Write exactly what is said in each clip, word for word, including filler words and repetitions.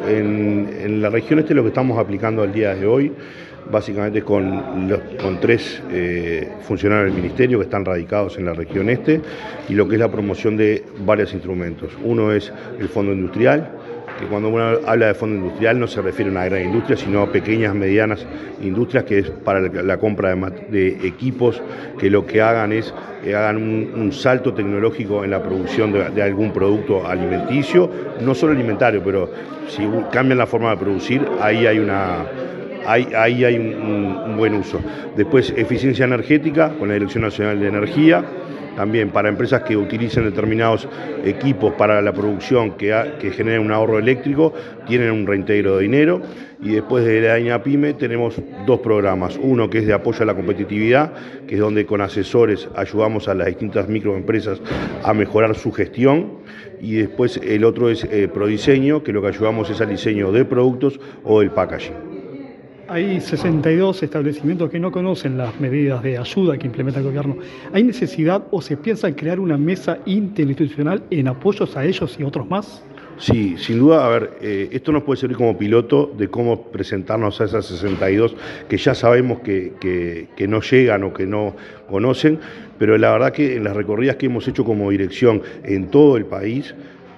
en, en la región este lo que estamos aplicando al día de hoy, básicamente con, los, con tres eh, funcionarios del Ministerio que están radicados en la región este, y lo que es la promoción de varios instrumentos. Uno es el Fondo Industrial, que cuando uno habla de fondo industrial no se refiere a una gran industria, sino a pequeñas, medianas industrias, que es para la compra de, de equipos que lo que hagan es eh, hagan un, un salto tecnológico en la producción de, de algún producto alimenticio, no solo alimentario, pero si cambian la forma de producir, ahí hay una... Ahí, ahí hay un, un, un buen uso. Después, eficiencia energética con la Dirección Nacional de Energía, también para empresas que utilicen determinados equipos para la producción que, ha, que generen un ahorro eléctrico, tienen un reintegro de dinero. Y después de la INAPYME tenemos dos programas, uno que es de apoyo a la competitividad, que es donde con asesores ayudamos a las distintas microempresas a mejorar su gestión, y después el otro es eh, Prodiseño, que lo que ayudamos es al diseño de productos o del packaging. Hay sesenta y dos establecimientos que no conocen las medidas de ayuda que implementa el gobierno. ¿Hay necesidad o se piensa en crear una mesa interinstitucional en apoyos a ellos y otros más? Sí, sin duda, a ver, eh, esto nos puede servir como piloto de cómo presentarnos a esas sesenta y dos que ya sabemos que, que, que no llegan o que no conocen, pero la verdad que en las recorridas que hemos hecho como dirección en todo el país,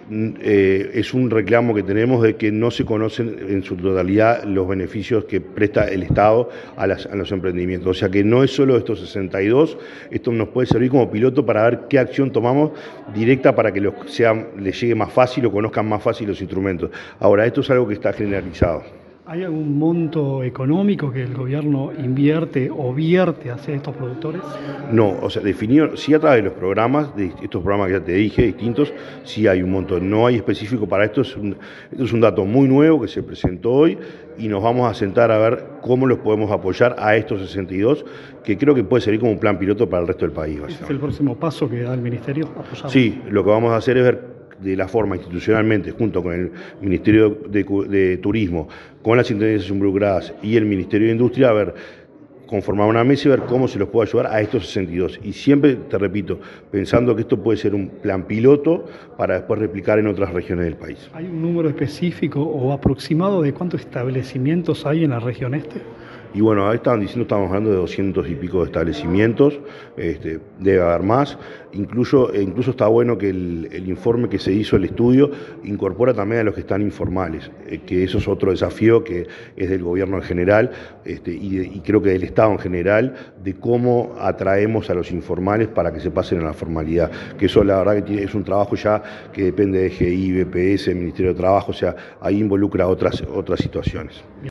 Eh, es un reclamo que tenemos de que no se conocen en su totalidad los beneficios que presta el Estado a, las, a los emprendimientos. O sea que no es solo estos sesenta y dos, esto nos puede servir como piloto para ver qué acción tomamos directa para que los, sea, les llegue más fácil o conozcan más fácil los instrumentos. Ahora, esto es algo que está generalizado. ¿Hay algún monto económico que el gobierno invierte o vierte hacia estos productores? No, o sea, definido, sí a través de los programas, de estos programas que ya te dije, distintos, sí hay un monto, no hay específico para esto, es un, esto es un dato muy nuevo que se presentó hoy y nos vamos a sentar a ver cómo los podemos apoyar a estos sesenta y dos, que creo que puede servir como un plan piloto para el resto del país. ¿Es el próximo paso que da el Ministerio? Apoyado. Sí, lo que vamos a hacer es ver de la forma institucionalmente, junto con el Ministerio de, de Turismo, con las intendencias involucradas y el Ministerio de Industria, a ver, conformar una mesa y ver cómo se los puede ayudar a estos sesenta y dos. Y siempre, te repito, pensando que esto puede ser un plan piloto para después replicar en otras regiones del país. ¿Hay un número específico o aproximado de cuántos establecimientos hay en la región este? Y bueno, ahí estaban diciendo, estamos hablando de doscientos y pico de establecimientos, este, debe haber más. Incluso, incluso está bueno que el, el informe que se hizo, el estudio, incorpora también a los que están informales, eh, que eso es otro desafío que es del gobierno en general este, y, de, y creo que del Estado en general, de cómo atraemos a los informales para que se pasen a la formalidad. Que eso la verdad que tiene, es un trabajo ya que depende de G I, B P S, Ministerio de Trabajo, o sea, ahí involucra otras, otras situaciones.